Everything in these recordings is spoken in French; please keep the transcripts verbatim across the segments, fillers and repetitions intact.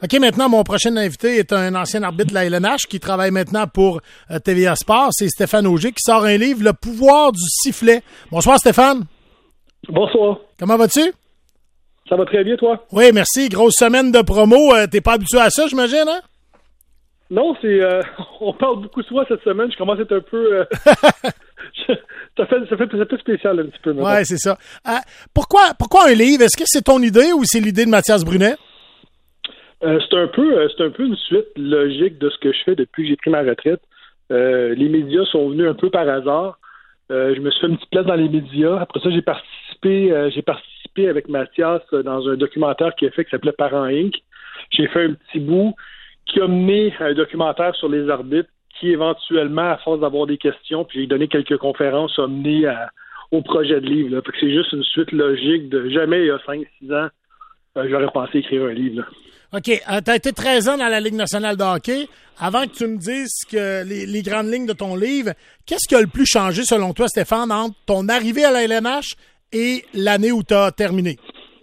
OK, maintenant, mon prochain invité est un ancien arbitre de la L N H qui travaille maintenant pour euh, T V A Sport. C'est Stéphane Auger qui sort un livre, Le pouvoir du sifflet. Bonsoir, Stéphane. Bonsoir. Comment vas-tu? Ça va très bien, toi? Oui, merci. Grosse semaine de promo. Euh, t'es pas habitué à ça, j'imagine, hein? Non, c'est... Euh, on parle beaucoup de toi cette semaine. Je commence à être un peu... Euh, je, ça, fait, ça, fait, ça fait spécial un petit peu. Oui, c'est ça. Euh, pourquoi, pourquoi un livre? Est-ce que c'est ton idée ou c'est l'idée de Mathias Brunet? Euh, c'est un peu euh, c'est un peu une suite logique de ce que je fais depuis que j'ai pris ma retraite. Euh, les médias sont venus un peu par hasard. Euh, je me suis fait une petite place dans les médias. Après ça, j'ai participé euh, j'ai participé avec Mathias dans un documentaire qu'il a fait qui s'appelait Parents Inc. J'ai fait un petit bout qui a mené à un documentaire sur les arbitres qui, éventuellement, à force d'avoir des questions, puis j'ai donné quelques conférences, a mené à, au projet de livre. Là. Fait que c'est juste une suite logique de jamais, il y a cinq six ans, euh, j'aurais pensé écrire un livre. Là. OK. Euh, tu as été treize ans dans la Ligue nationale de hockey. Avant que tu me dises que les, les grandes lignes de ton livre, qu'est-ce qui a le plus changé, selon toi, Stéphane, entre ton arrivée à la L N H et l'année où tu as terminé?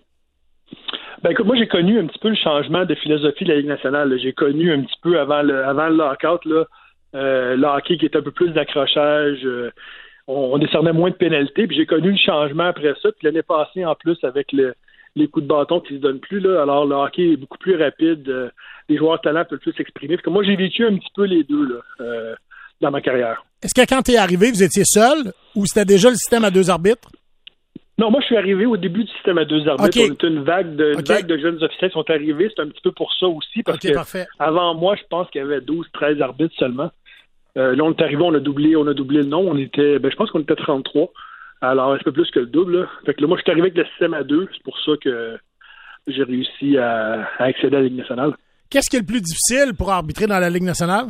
Ben écoute, moi j'ai connu un petit peu le changement de philosophie de la Ligue nationale. Là. J'ai connu un petit peu avant le avant le lockout là, euh, le hockey qui était un peu plus d'accrochage, euh, on, on décernait moins de pénalités, puis j'ai connu le changement après ça. Puis l'année passée, en plus, avec le, les coups de bâton qui se donnent plus, là, alors le hockey est beaucoup plus rapide, euh, les joueurs de talent peuvent plus s'exprimer. Puis que moi j'ai vécu un petit peu les deux là, euh, dans ma carrière. Est-ce que quand tu es arrivé, vous étiez seul ou c'était déjà le système à deux arbitres? Non, moi, je suis arrivé au début du système à deux arbitres. Okay. On était une vague de, une okay. vague de jeunes officiels qui sont arrivés. C'est un petit peu pour ça aussi, parce okay, que parfait. avant moi, je pense qu'il y avait douze treize arbitres seulement. Euh, là, on est arrivé, on a doublé, on a doublé le nom. On était, ben, je pense qu'on était trente-trois. Alors, un peu plus que le double. Là. Fait que là, moi, je suis arrivé avec le système à deux. C'est pour ça que j'ai réussi à, à accéder à la Ligue nationale. Qu'est-ce qui est le plus difficile pour arbitrer dans la Ligue nationale?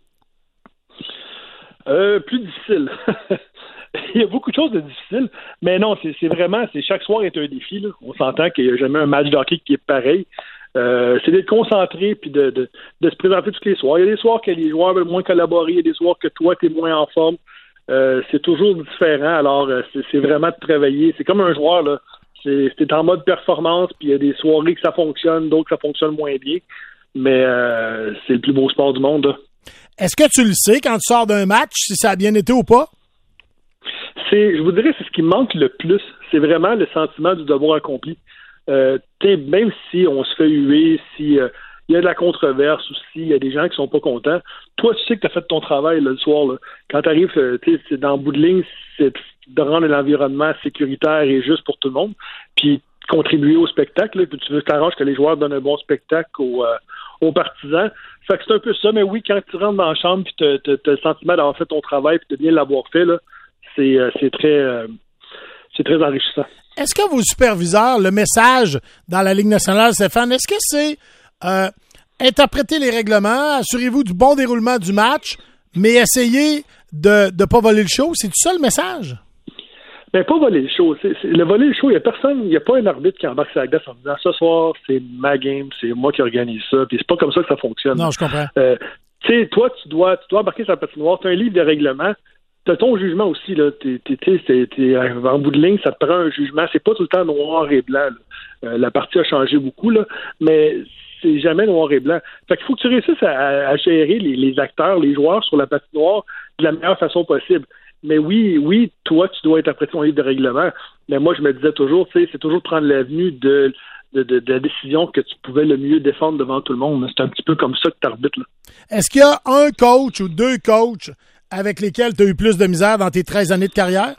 Euh, plus difficile. Il y a beaucoup de choses de difficiles, mais non, c'est, c'est vraiment, c'est chaque soir est un défi. Là. On s'entend qu'il n'y a jamais un match de hockey qui est pareil. Euh, c'est d'être concentré puis de, de, de se présenter tous les soirs. Il y a des soirs que les joueurs veulent moins collaborer, il y a des soirs que toi, tu es moins en forme. Euh, c'est toujours différent, alors euh, c'est, c'est vraiment de travailler. C'est comme un joueur, là. C'est, c'est en mode performance, puis il y a des soirées que ça fonctionne, d'autres que ça fonctionne moins bien. Mais euh, c'est le plus beau sport du monde. Là. Est-ce que tu le sais quand tu sors d'un match, si ça a bien été ou pas? C'est, je vous dirais, c'est ce qui me manque le plus. C'est vraiment le sentiment du devoir accompli. Euh, même si on se fait huer, si euh, il y a de la controverse ou s'il y a des gens qui sont pas contents, toi, tu sais que tu as fait ton travail là, le soir. Là. Quand tu arrives, euh, c'est dans le bout de ligne, c'est de rendre l'environnement sécuritaire et juste pour tout le monde, puis contribuer au spectacle. Là, puis tu veux t'arranges que les joueurs donnent un bon spectacle aux, euh, aux partisans. Fait que c'est un peu ça, mais oui, quand tu rentres dans la chambre puis tu as le sentiment d'avoir fait ton travail puis de bien l'avoir fait, là, c'est, euh, c'est très euh, c'est très enrichissant. Est-ce que vos superviseurs, le message dans la Ligue nationale, Stéphane, est-ce que c'est euh, interpréter les règlements, assurez-vous du bon déroulement du match, mais essayez de ne pas voler le show? C'est tout ça le message? Ben, pas voler le show. C'est, c'est, le voler le show, il n'y a personne, il n'y a pas un arbitre qui embarque sur la glace en disant ce soir, c'est ma game, c'est moi qui organise ça, puis c'est pas comme ça que ça fonctionne. Non, je comprends. Euh, tu sais, toi, tu dois, tu dois embarquer sur la patinoire, tu as un livre de règlements, tu as ton jugement aussi, là. T'es, t'es, t'es, t'es, en bout de ligne, ça te prend un jugement. C'est pas tout le temps noir et blanc. Euh, la partie a changé beaucoup, là, mais c'est jamais noir et blanc. Fait qu'il faut que tu réussisses à, à gérer les, les acteurs, les joueurs sur la patinoire de la meilleure façon possible. Mais oui, oui, toi, tu dois interpréter ton livre de règlement. Mais moi, je me disais toujours, tu sais, c'est toujours de prendre l'avenue de, de, de, de la décision que tu pouvais le mieux défendre devant tout le monde. C'est un petit peu comme ça que tu arbitres, là. Est-ce qu'il y a un coach ou deux coachs avec lesquels tu as eu plus de misère dans tes treize années de carrière?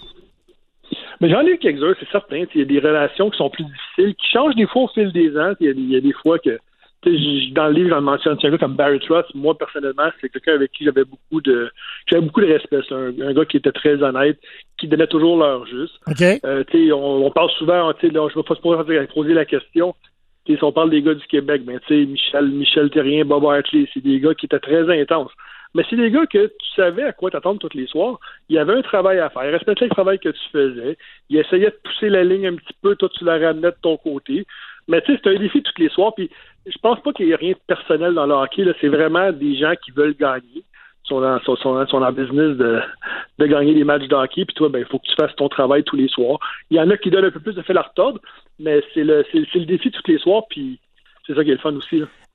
Mais j'en ai eu quelques-uns, c'est certain. Il y a des relations qui sont plus difficiles, qui changent des fois au fil des ans. Il y, y a des fois que, dans le livre, j'en mentionne un gars comme Barry Trotz. Moi, personnellement, c'est quelqu'un avec qui j'avais beaucoup de j'avais beaucoup de respect. C'est un, un gars qui était très honnête, qui donnait toujours l'heure juste. Okay. Euh, on, on parle souvent, là, je ne vais pas se poser la question. Si on parle des gars du Québec, ben, Michel, Michel Therrien, Bob Hartley, c'est des gars qui étaient très intenses. Mais c'est des gars que tu savais à quoi t'attendre tous les soirs. Il y avait un travail à faire. Il respectait le travail que tu faisais. Il essayait de pousser la ligne un petit peu. Toi, tu la ramenais de ton côté. Mais tu sais, c'est un défi tous les soirs. Puis je pense pas qu'il y ait rien de personnel dans le hockey. Là. C'est vraiment des gens qui veulent gagner. Ils sont dans, sont, sont, sont dans le business de, de gagner des matchs de hockey. Puis toi, ben, il faut que tu fasses ton travail tous les soirs. Il y en a qui donnent un peu plus de fil à retordre, mais c'est le, c'est, c'est le défi tous les soirs. Puis c'est ça qui est le fun aussi, là.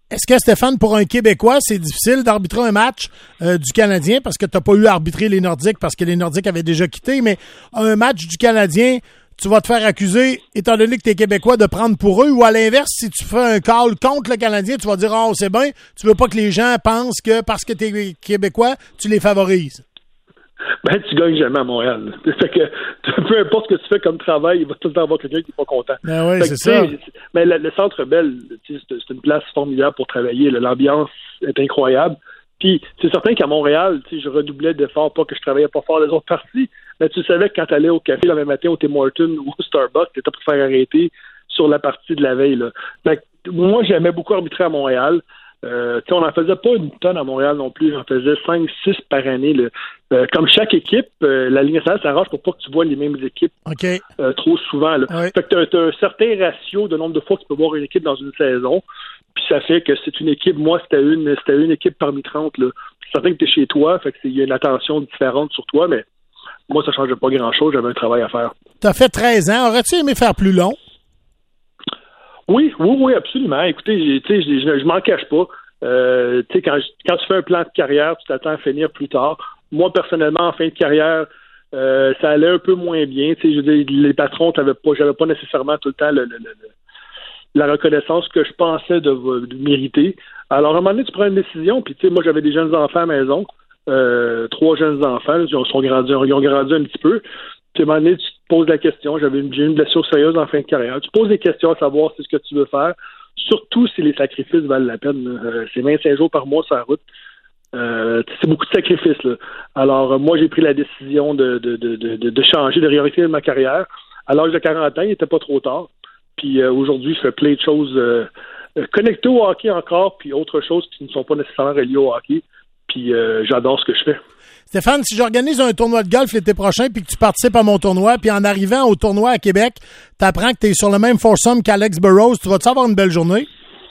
Est-ce que, Stéphane, pour un Québécois, c'est difficile d'arbitrer un match euh, du Canadien parce que tu n'as pas eu à arbitrer les Nordiques parce que les Nordiques avaient déjà quitté, mais un match du Canadien, tu vas te faire accuser, étant donné que tu es Québécois, de prendre pour eux, ou à l'inverse, si tu fais un call contre le Canadien, tu vas dire « Oh, c'est bien, tu veux pas que les gens pensent que parce que tu es Québécois, tu les favorises. » Ben, tu gagnes jamais à Montréal. Fait que, peu importe ce que tu fais comme travail, il va tout le temps avoir quelqu'un qui n'est pas content. Ben oui, fait c'est que, ça. Mais le, le Centre Bell, c'est, c'est une place formidable pour travailler. L'ambiance est incroyable. Puis, c'est certain qu'à Montréal, je redoublais d'efforts, pas que je travaillais pas fort les autres parties, mais tu savais que quand tu allais au café le même matin au Tim Hortons ou au Starbucks, tu étais pour te faire arrêter sur la partie de la veille. Là. Fait que, moi, j'aimais beaucoup arbitrer à Montréal. Euh, on n'en faisait pas une tonne à Montréal non plus, j'en faisais cinq six par année. Là. Euh, comme chaque équipe, euh, la Ligue nationale s'arrange pour pas que tu vois les mêmes équipes okay. euh, trop souvent. Là. Ouais. Fait que tu as un certain ratio de nombre de fois que tu peux voir une équipe dans une saison, puis ça fait que c'est une équipe, moi c'était une c'était une équipe parmi trente. Là. C'est certain que tu es chez toi, fait que il y a une attention différente sur toi, mais moi ça changeait pas grand-chose, j'avais un travail à faire. Tu as fait treize ans, aurais-tu aimé faire plus long? Oui, oui, oui, absolument. Écoutez, je, je, je m'en cache pas. Euh, tu sais, quand, quand tu fais un plan de carrière, tu t'attends à finir plus tard. Moi, personnellement, en fin de carrière, euh, ça allait un peu moins bien. Tu sais, je veux dire, les patrons, t'avais pas, j'avais pas nécessairement tout le temps le, le, le, la reconnaissance que je pensais de, de mériter. Alors, à un moment donné, tu prends une décision, puis tu sais, moi, j'avais des jeunes enfants à la maison, euh, trois jeunes enfants, ils ont, sont grandis, ils ont grandi un petit peu. Puis, à un moment donné, tu te poses la question, j'avais une, j'ai une blessure sérieuse en fin de carrière. Tu poses des questions à savoir si c'est ce que tu veux faire. Surtout si les sacrifices valent la peine. Euh, c'est vingt-cinq jours par mois sur la route. Euh, c'est beaucoup de sacrifices. Là. Alors, euh, moi, j'ai pris la décision de, de, de, de, de changer, de réorienter ma carrière. À l'âge de quarante ans, il n'était pas trop tard. Puis euh, aujourd'hui, je fais plein de choses euh, connectées au hockey encore, puis autres choses qui ne sont pas nécessairement reliées au hockey. Puis euh, j'adore ce que je fais. Stéphane, si j'organise un tournoi de golf l'été prochain puis que tu participes à mon tournoi, puis en arrivant au tournoi à Québec, tu apprends que tu es sur le même foursome qu'Alex Burrows, tu vas-tu avoir une belle journée?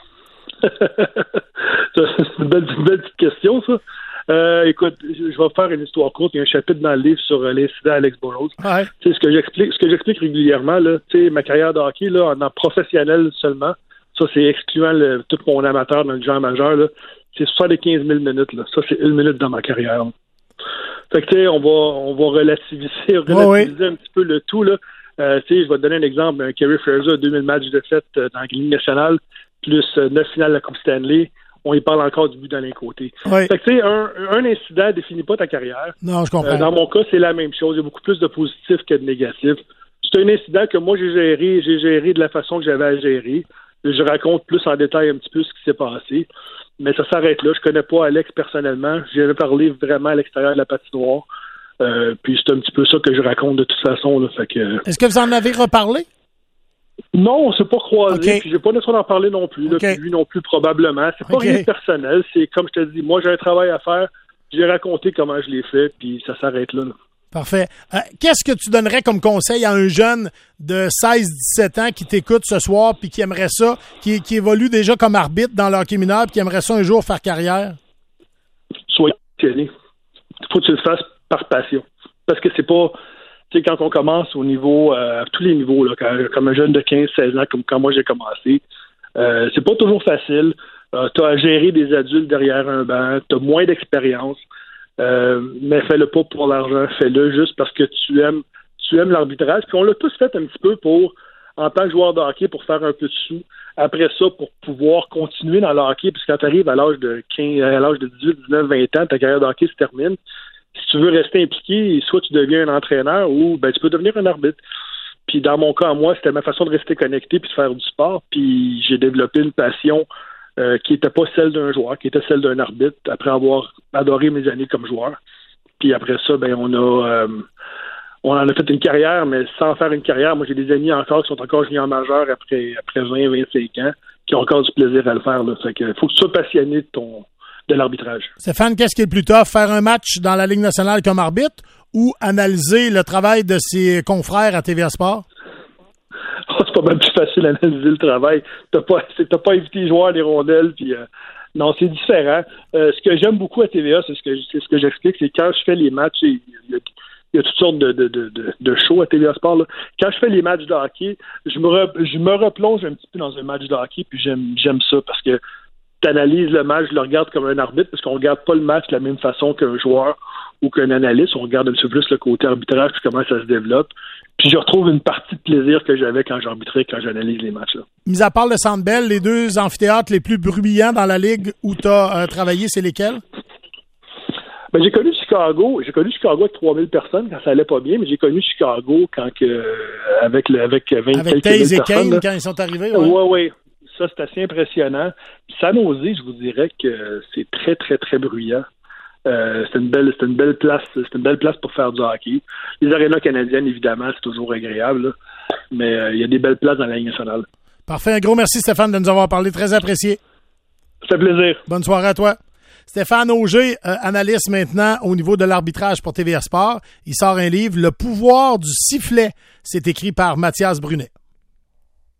C'est une belle, une belle petite question, ça. Euh, écoute, je vais faire une histoire courte. Il y a un chapitre dans le livre sur l'incident Alex Burrows. Ouais. Tu sais, ce que j'explique, ce que j'explique régulièrement, là, tu sais, ma carrière de hockey, là, en, en professionnel seulement, ça, c'est excluant le, tout mon amateur dans le genre majeur, là, c'est soixante-quinze mille minutes, là. Ça, c'est une minute dans ma carrière. Là. Fait que, tu sais, on va, on va relativiser, relativiser oh, oui. un petit peu le tout, là. Euh, tu sais, je vais te donner un exemple. Un Kerry Fraser, deux mille matchs de fête euh, dans la Ligue nationale, plus euh, neuf finales de la Coupe Stanley. On y parle encore du but d'Alain Côté. Oui. Fait que, tu sais, un, un incident ne définit pas ta carrière. Non, je comprends. Euh, dans mon cas, c'est la même chose. Il y a beaucoup plus de positifs que de négatifs. C'est un incident que moi, j'ai géré, j'ai géré de la façon que j'avais à gérer. Je raconte plus en détail un petit peu ce qui s'est passé. Mais ça s'arrête là. Je connais pas Alex personnellement. J'avais parlé vraiment à l'extérieur de la patinoire. Euh, puis c'est un petit peu ça que je raconte de toute façon. Là. Fait que... Est-ce que vous en avez reparlé? Non, on s'est pas croisé. Okay. Puis j'ai pas nécessairement en parler non plus. Okay. Là, puis lui non plus probablement. C'est pas okay. rien de personnel. C'est comme je te dis, moi j'ai un travail à faire. J'ai raconté comment je l'ai fait. Puis ça s'arrête là. là. Parfait. Euh, qu'est-ce que tu donnerais comme conseil à un jeune de seize dix-sept ans qui t'écoute ce soir puis qui aimerait ça, qui, qui évolue déjà comme arbitre dans le hockey mineur puis qui aimerait ça un jour faire carrière? Soyez passionné. Il faut que tu le fasses par passion. Parce que c'est pas... Tu sais, quand on commence au niveau... Euh, à tous les niveaux, là, quand, comme un jeune de quinze seize ans, comme quand moi j'ai commencé, euh, c'est pas toujours facile. Euh, tu as à gérer des adultes derrière un banc. Tu as moins d'expérience. Euh, mais fais-le pas pour l'argent, fais-le juste parce que tu aimes tu aimes l'arbitrage. Puis on l'a tous fait un petit peu pour, en tant que joueur de hockey, pour faire un peu de sous. Après ça, pour pouvoir continuer dans le hockey, puis quand tu arrives à l'âge de quinze, à l'âge de dix-huit, dix-neuf, vingt ans, ta carrière de hockey se termine. Si tu veux rester impliqué, soit tu deviens un entraîneur ou ben tu peux devenir un arbitre. Puis dans mon cas, moi, c'était ma façon de rester connecté puis de faire du sport. Puis j'ai développé une passion Euh, qui n'était pas celle d'un joueur, qui était celle d'un arbitre, après avoir adoré mes années comme joueur. Puis après ça, ben on a euh, on en a fait une carrière, mais sans faire une carrière. Moi, j'ai des amis encore qui sont encore juniors majeurs après après vingt, vingt-cinq ans, qui ont encore du plaisir à le faire. Là. Fait que faut que tu sois passionné de ton de l'arbitrage. Stéphane, qu'est-ce qui est le plus tough, faire un match dans la Ligue nationale comme arbitre ou analyser le travail de ses confrères à T V A Sport? Oh, c'est pas mal plus facile d'analyser le travail. T'as pas, t'as pas évité les joueurs des rondelles, puis euh, non, c'est différent. Euh, ce que j'aime beaucoup à T V A, c'est ce que c'est ce que j'explique, c'est quand je fais les matchs, il y a, il y a toutes sortes de, de, de, de, de shows à T V A Sport. Là. Quand je fais les matchs de hockey, je me re, je me replonge un petit peu dans un match de hockey, puis j'aime j'aime ça parce que tu analyses le match, je le regarde comme un arbitre, parce qu'on regarde pas le match de la même façon qu'un joueur ou qu'un analyste. On regarde un petit peu plus le côté arbitrage, puis comment ça se développe. Puis je retrouve une partie de plaisir que j'avais quand j'arbitrais, quand j'analyse les matchs. Là. Mis à part le Centre Bell, les deux amphithéâtres les plus bruyants dans la Ligue où tu as euh, travaillé, c'est lesquels? Ben, j'ai connu Chicago. J'ai connu Chicago avec trois mille personnes quand ça allait pas bien, mais j'ai connu Chicago quand que, euh, avec le avec vingt avec Taze et Kane quand ils sont arrivés. Oui, ouais. oui. Ouais. Ça, c'est assez impressionnant. Puis San Jose, je vous dirais que c'est très, très, très bruyant. Euh, c'est une belle, c'est une belle place, c'est une belle place pour faire du hockey. Les arénas canadiennes, évidemment, c'est toujours agréable, là. Mais euh, il y a des belles places dans la Ligue nationale. Parfait. Un gros merci, Stéphane, de nous avoir parlé. Très apprécié. Ça fait plaisir. Bonne soirée à toi. Stéphane Auger, euh, analyste maintenant au niveau de l'arbitrage pour T V R Sport. Il sort un livre, Le pouvoir du sifflet. C'est écrit par Mathias Brunet.